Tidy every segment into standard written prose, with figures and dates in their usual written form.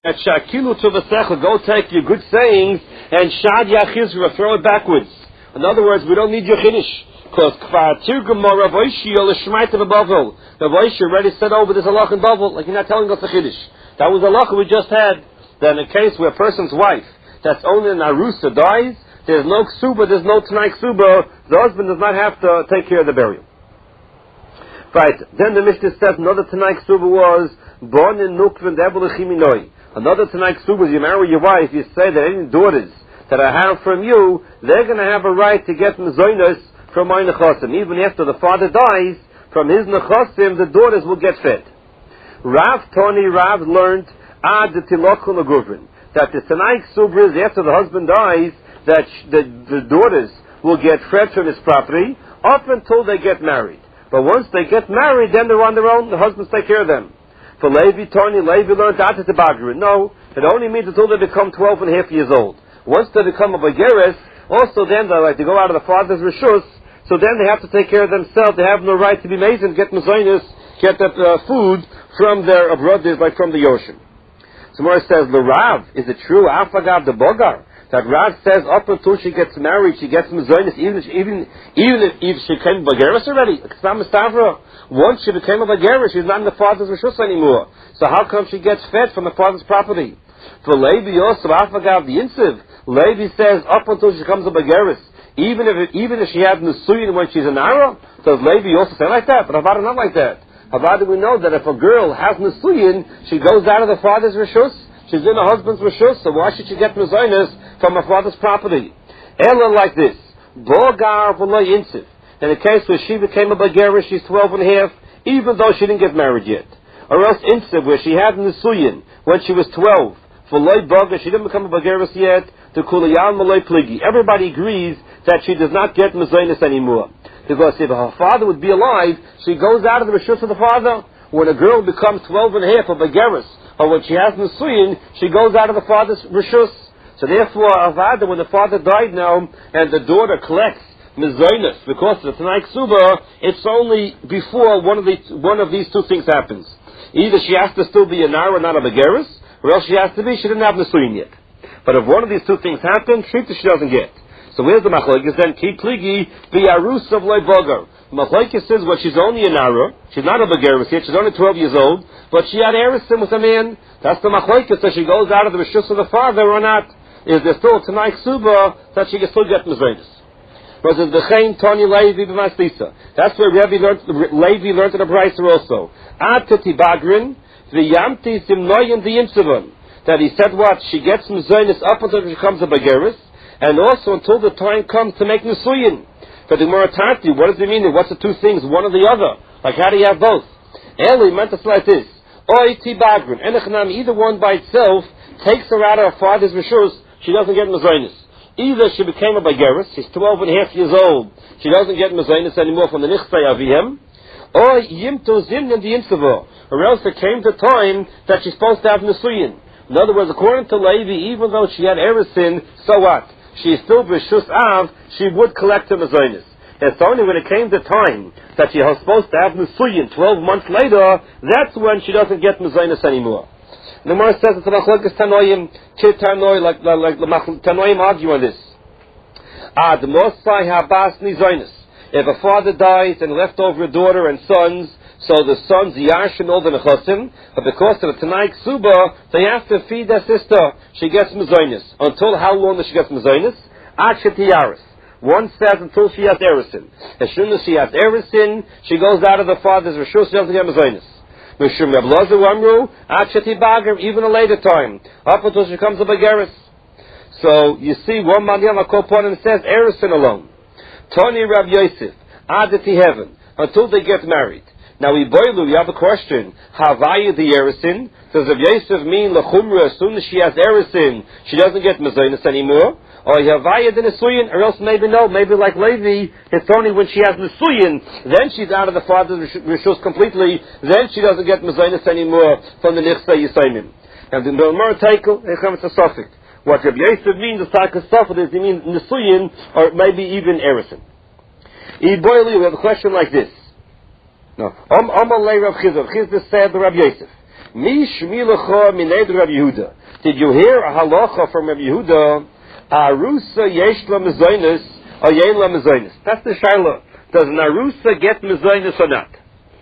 At Shakilu to Vasecha, go take your good sayings and Shad Yachizra, throw it backwards. In other words, we don't need your Chiddush. Because Kfar Tirgum or Rav Oishi or L'Shmaita Bavel. Rav Oishi already said over this halach in Bavel, like you're not telling us the Chiddush. That was the halach we just had. That in a case where a person's wife, that's only an Arusa, dies, there's no Ksuba, there's no Tanai Ksuba, the husband does not have to take care of the burial. Right, then the Mishnah says another Tanai Ksuba was, Bon in Nukvin Debel Chiminoi. Another Tanai Ksuba is you marry your wife, you say that any daughters that I have from you, they're going to have a right to get Mezoinos from my Nechasim. Even after the father dies, from his Nechasim, the daughters will get fed. Rav learned Ad Tilokul Aguvrin, that the Tanai Ksuba is after the husband dies, that the daughters will get fed from his property up until they get married. But once they get married, then they're on their own, the husbands take care of them. For Levi learned Ad Tibagrin. No, it only means until they become 12 and a half years old. Once they become a Bageres, also then they like to go out of the father's Rishus, so then they have to take care of themselves. They have no right to be Mason, get Mazonis, get that food from their brothers, like from the ocean. So Mora says, the Rav, is it true, Afagav the Bogar, that Rav says up until she gets married, she gets Mazonis, even if she became Bageres already, once she became a Bageres, she's not in the father's Rishus anymore. So how come she gets fed from the father's property? For Levi also, Afagav the Insiv, Levi says up until she becomes a Bageres, even if she had Nusuyin when she's an Ara, does Levi also say like that? But Havada not like that. Havada we know that if a girl has Nusuyin, she goes out of the father's Rishus, she's in her husband's Rishus, so why should she get Mezonos from her father's property? Ella like this, Bogar v'lo Insiv. In a case where she became a Bageres, she's 12 and a half, even though she didn't get married yet. Or else Insiv, where she had Nusuyin when she was 12, for Loi Boga, she didn't become a Bageres yet, to Kuliyan Maloi Pligi. Everybody agrees that she does not get Mezonos anymore. Because if her father would be alive, she goes out of the Rishus of the father. When a girl becomes 12 and a half, a Bageres, or when she has Nusuyin, she goes out of the father's Rishus. So therefore, Avada, when the father died now, and the daughter collects Mezonos because of the Tanai Ksuba, it's only before one of these two things happens. Either she has to still be a Nara, not a Bageres, or else she has to be, she didn't have Nesuyin yet. But if one of these two things happen, Shita she doesn't get. So where's the Machlokes then? Ki Pligi, be Arus of Loi Bogar. Machlokes says, well, she's only a Nara, she's not a Bageres yet, she's only 12 years old, but she had Erisim with a man. That's the Machlokes, so she goes out of the Rishus of the father or not. Is there still a Tanai Ksuba that she can still get Mezonos? Because the Chaim Tony Levi b'Masisa. That's where Levi learned in the Brisa also. Ad Tibagrin, v'yamti simnoyin v'yimsivon. That he said what? She gets Mezonos up until she becomes a Bageres, and also until the time comes to make Nesuyin. But the Gemara Tati, what does it mean? What's the two things? One or the other? Like how do you have both? Eli meant to say like this. Oy Tibagrin. Enechanam, either one by itself takes her out of her father's Rishus, she doesn't get Mezonos. Either she became a Bageres, she's 12 and a half years old, she doesn't get Mezonos anymore from the Nichsei Avihem, or Yimto Zimnin the Imsavo, or else there came the time that she's supposed to have Nesuyin. In other words, according to Levi, even though she had Erisin, so what? She's still B'Shus Av, she would collect her Mezonos. It's only when it came the time that she was supposed to have Nesuyin 12 months later, that's when she doesn't get Mezonos anymore. The Gemara says it's Machlokes Tanoim, Tanoi, like Tanoim argue on this. Ad Mosai Habas Nizonos. If a father dies and left over a daughter and sons, so the sons Yarshin all the Nechosim, but because of the Tanai Ksuba, they have to feed their sister. She gets Mezonos. Until how long does she get Mezonos? Ad Shetiyaris. One says until she has Erisin. As soon as she has Erisin, she goes out of the father's Rishus, she doesn't get Mezonos. Mishum Reb Lozer Amru, Ad Shetibager, even a later time, up until she becomes a Bageres. So you see, one Maliyam Akoponim says Erisin alone. Tony Rab Yosef, Adati Heaven, until they get married. Now, we have a question. Havaya the Erisin? Does Rab Yosef mean Lechumra, as soon as she has Erisin, she doesn't get Mezonos anymore? Or Havaya the Nesuyin, or else maybe no, maybe like Levi, it's only when she has Nesuyin, then she's out of the father's Rishus completely, then she doesn't get Mezonos anymore from the Nichsei Yisayimim. And the Gemara Teikel, it's a suffix. What Rabbi Yosef means, the Taka Safed, is he means Nesuyin, or maybe even Erisin. We have a question like this. No. Amalei Rav Chizah. Chizah said the Rabbi Yosef. Mi shmilecha mined Rav Yehuda. Did you hear a halacha from Rav Yehuda? Arusa yesh la mezainis, or yein la mezainis. That's the shaila. Does an arusa get mezainis or not?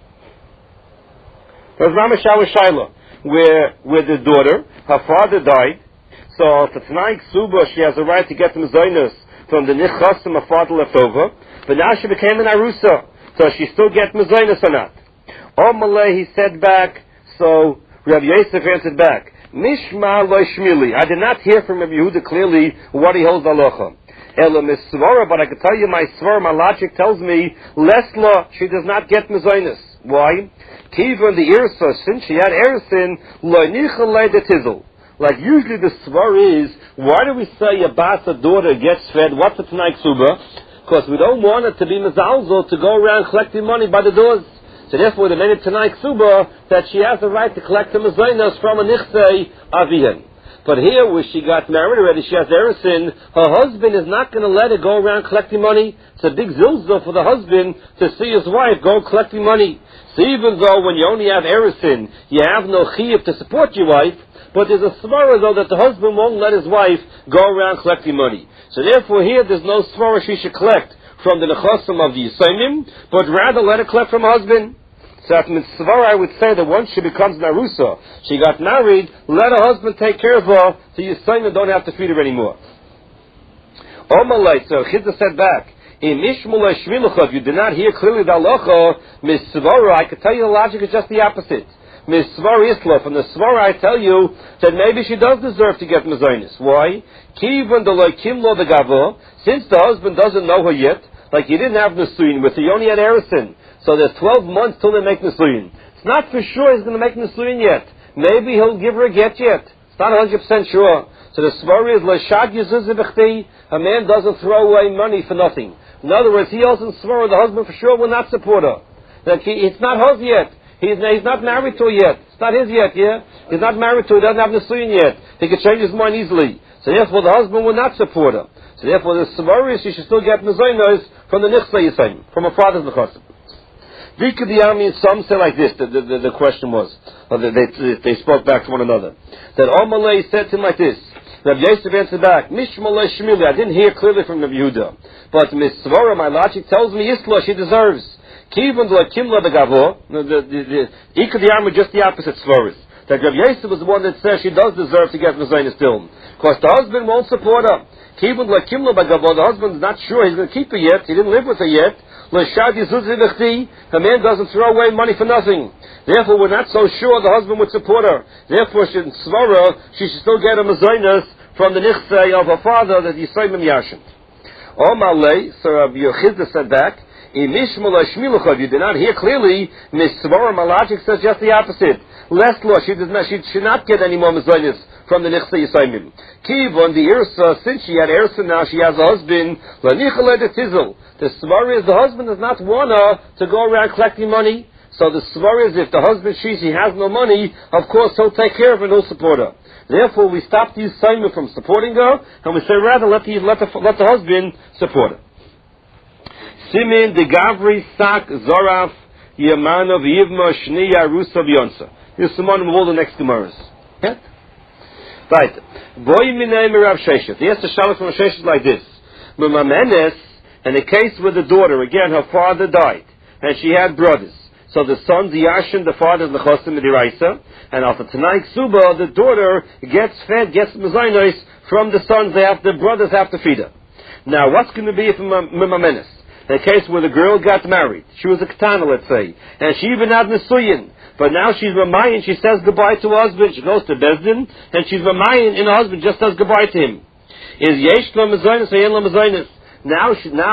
There's Ramashawa shaila, where the daughter, her father died, so to Tanai Ksuba, she has a right to get mezainis from the nichasim her father left over, but now she became an arusa, so she still gets mezainis or not? Omalei, he said back, so Rav Yosef answered back, Mishma lo shmili. I did not hear from Rabbi Yehuda clearly what he holds halacha. Ela misvara, but I can tell you my svara, my logic tells me, lesla, she does not get mezainis. Why? Kiva the irsa, since she had erisin, lo nichal de tizzle. Like usually the svar is, why do we say a basa daughter gets fed? What's the Tanai Ksuba? Because we don't want it to be mezalzel to go around collecting money by the doors. So therefore, the made it Tanai Ksuba that she has the right to collect the mezainos from a nichtei avihan. But here, where she got married already, she has erisin. Her husband is not going to let her go around collecting money. It's a big zilzah for the husband to see his wife go collecting money. So even though when you only have erisin, you have no chiyuv to support your wife, but there's a svara though that the husband won't let his wife go around collecting money. So therefore, here there's no svara she should collect from the nechasim of the Yisayim, but rather let her collect from her husband. So at mitzvah, I would say that once she becomes Narusa, she got married, let her husband take care of her, so Yisayim don't have to feed her anymore. Omalai, so Chizah said back, if you did not hear clearly the halacha, mitzvah, I could tell you the logic is just the opposite. Mitzvah Isla, from the Svara I tell you that maybe she does deserve to get mezainis. Why? Kivan the loikim lo the gavo, since the husband doesn't know her yet, like he didn't have Nisuyin with her, he only had Erisin. So there's 12 months till they make Nisuyin. It's not for sure he's going to make Nisuyin yet. Maybe he'll give her a get yet. It's not 100% sure. So the Svara is Lashad Yezuzibachti, a man doesn't throw away money for nothing. In other words, he also Svara, the husband for sure will not support her. Like it's not hers yet. He's not married to her yet. It's not his yet, yeah? He's not married to her, he doesn't have Nisuyin yet. He can change his mind easily. So therefore the husband will not support her. So therefore the Svara is she should still get Mezainos from the Nichsa Yisayim, from her father's Nechasim. Vikadiyami, some say like this, the question was, they spoke back to one another, that Omalei said to him like this, Rabbi Yosef answered back, Mishmalei Shmili, I didn't hear clearly from Rabbi Yehuda, but Miss Svara, my logic tells me Isla, she deserves. Kivan the Kimla the Gavo, the Ikadiyami, just the opposite Svaras. That Rabbi Yosef was the one that says she does deserve to get Mezainis still. Because the husband won't support her. Kivan the Kimla the Gavo, the husband's not sure he's going to keep her yet, he didn't live with her yet. The man doesn't throw away money for nothing. Therefore, we're not so sure the husband would support her. Therefore, she should still get a mezainas from the nichsei of her father that Yisayim Yashint. Omalei, so Rabbi Yochizda said back, you did not hear clearly, Misvara Malachik says just the opposite. Less law, she should not get any more mezainas from the nichsei Yisayim. Kivon, the Irsa, since she had Irsa now, she has a husband, the svar is the husband does not want her to go around collecting money. So the svar is if the husband sees he has no money, of course he'll take care of her and he'll support her. Therefore we stop the Yisayim from supporting her, and we say rather let the husband support her. Simin de Gavri Sak Zoraf Yamanov Yivma Shni Yarusa B'Yonsa. Here's the one of all the next Gemaras. Yeah? Right. Boy Minay Merav Sheshet. He has to shout from Sheshet like this. Mumamenes, in a case with the daughter, again her father died, and she had brothers. So the son's Yashin, the father's Nechosim Midiraisa, and after Tanai Ksuba, the daughter gets fed, gets Mezainos from the sons, the brothers have to feed her. Now what's going to be if Mumamenes? In a case where the girl got married, she was a Ketana, let's say, and she even had Nesuyin, but now she's Ramayan, she says goodbye to her husband, she goes to Bezdin, and she's Ramayan, and her husband just says goodbye to him. Is Yesh Lo Mezainos, Yein Lo Mezainos? Now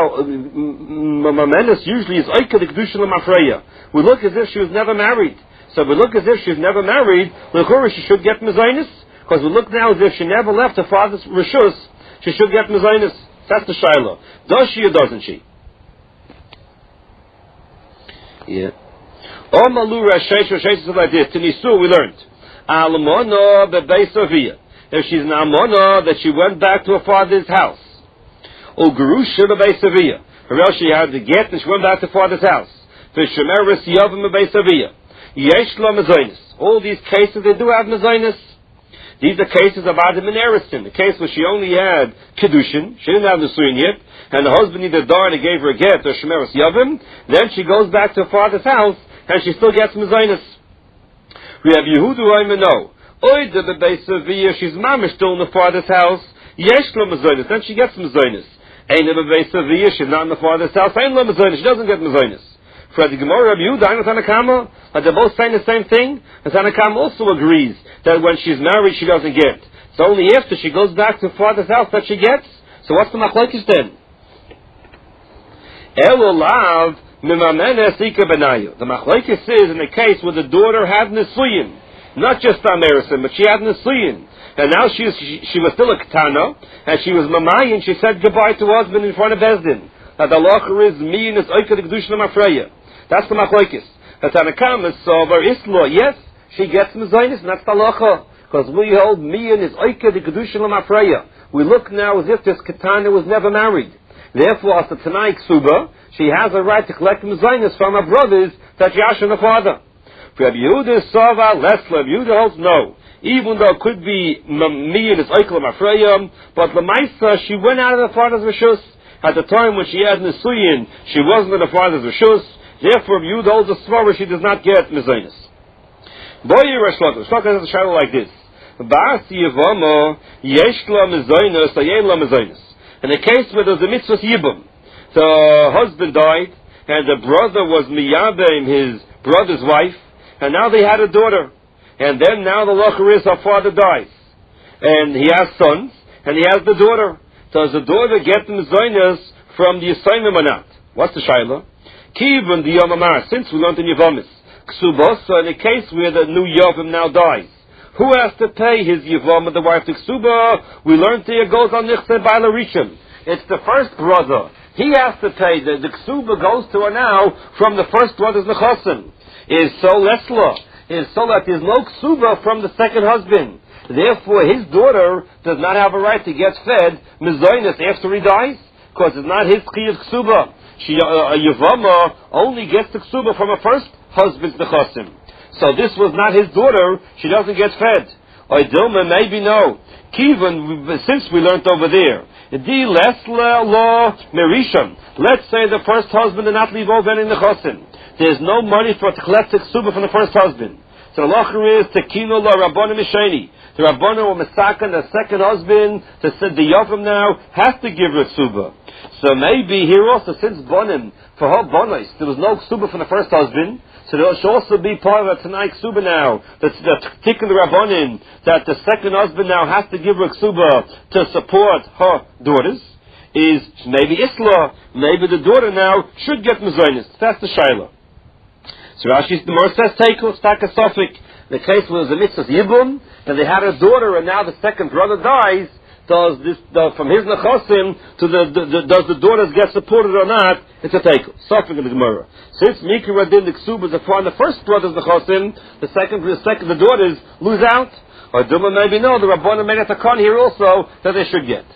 Mamenes usually is Oika the Kedusha L'Mafreya. We look as if she was never married. So we look as if she's never married, l'chora she should get Mezainis, because we look now as if she never left her father's Rishus, she should get Mezainis. That's the Shiloh. Does she or doesn't she? Yeah. Omalu Rashesh Rashesh is like this. Tinisu we learned. Almona bebeis Aviyah. If she's an almona that she went back to her father's house. Ugerusha bebeis Aviyah. Or else she had to get and she went back to her father's house. V'shemeres Yavim bebeis Aviyah. Yesh lo mezainis. All these cases, they do have mezainis. These are cases of Adam and Erisin. The case where she only had Kedushin, she didn't have Nesuyin yet, and the husband either died and gave her a get or Shemeres Yavim, then she goes back to her father's house, and she still gets mezainis. We have Yehudu Oimeno. Oida bebeis Sevilla, she's mamish still in the father's house. Yesh lo mezainis, then she gets mezainis. Eina bebeis Sevilla, she's not in the father's house. Ein lo mezainis, she doesn't get mezainis. For the Gemara of Yehuda and Tanakama, they're both saying the same thing. And Tanakama also agrees that when she's married, she doesn't get. It's only after she goes back to her father's house that she gets. So what's the machlokes then? Elulav mimamenes ika benayu. The machlokes is in the case where the daughter had nesuyin, not just Amerisin, but she had nesuyin, and now she was still a ketana, and she was mamayin. She said goodbye to her husband in front of Bezdin. That the halacha is mi is oika the kedushin mafreya. That's the machlokes. The Tanakama is sober islo. Yes, she gets mezainis, and that's the halacha. Because we hold miyan is oika the kedushin mafreya. We look now as if this ketana was never married. Therefore, as the Tanai Ksuba, she has a right to collect mezainis from her brothers that Yash and the father. For Rabbi Yehuda is sova lesla. Rabbi Yehuda holds no. Even though it could be miyan is oika mafreya, but lemaisa she went out of the father's rishus. At the time when she had Nesuyin, she wasn't in the father's rishus. Therefore, Yehuda holds a svara, she does not get mezainis. Boyer Rashloka. Rashloka has a shadow like this. Ba'as yivama yeshla mezainis ayela mezainis. In the case where there's a mitzvah yibum, the husband died, and the brother was miyabim, his brother's wife, and now they had a daughter. And then now the locher is her father dies. And he has sons, and he has the daughter. Does the daughter get the mezainis from the assignment or not? What's the shaila? Kivun the yomamar, since we learned in Yevamis, Ksubosa, in a case where the new Yavim now dies, who has to pay his Yavama, the wife to Ksuba? We learned there goes on Nichse Baila Rishon. It's the first brother. He has to pay. The Ksuba goes to her now from the first brother's Nechosim. Is so lesla. Is so that there's no Ksuba from the second husband. Therefore, his daughter does not have a right to get fed mezainis after he dies, because it's not his chiyuv ksuba. A yavama only gets the ksuba from her first husband's nechasim. So this was not his daughter; she doesn't get fed. Oidilma, maybe no. Kivan, since we learned over there, di lesla law merisham. Let's say the first husband did not leave over any nechasim. There's no money for to collect the ksuba from the first husband. So the lacher is tekino la rabbanim misheni. The Rabbana or Mesakan, the second husband, the Yavim now, has to give her ksuba. So maybe here also, since Bonim, for her Bonis, there was no ksuba from the first husband, so there should also be part of the Tanai ksuba now, the tikkun the Rabbanin, that the second husband now has to give her ksuba to support her daughters, is maybe Isla, maybe the daughter now should get mezainis. That's the shaila. So Rashi's the more says Teiko, Staka Sofik, the case was a mitzvah Yibum, and they had a daughter, and now the second brother dies. Does this from his nechosim to does the daughters get supported or not? It's a take. Suffering in the Gemara. Since Mikra Radin the Ksubas are from the first brother's nechosim, the daughters lose out. Or Duma maybe no. The Rabbana made a takon here also that they should get.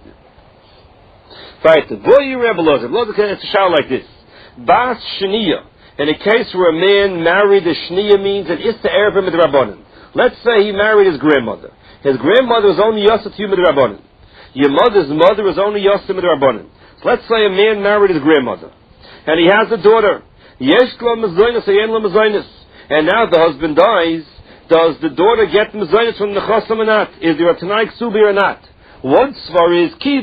Right. Boy, you Rebbe Lozer. It's a shout like this. Bas Shaniya. In a case where a man married a Shniya means it is to Erev him with Rabbanan. Let's say he married his grandmother. His grandmother is only Yosef to you with Rabbanan. Your mother's mother is only Yosef with Rabbanan. So let's say a man married his grandmother. And he has a daughter. Yesh lo mezainis, ayen lo mezainis. And now the husband dies. Does the daughter get mezainis from the chasam or not? Is there a Tanai Ksubi or not? One svar is,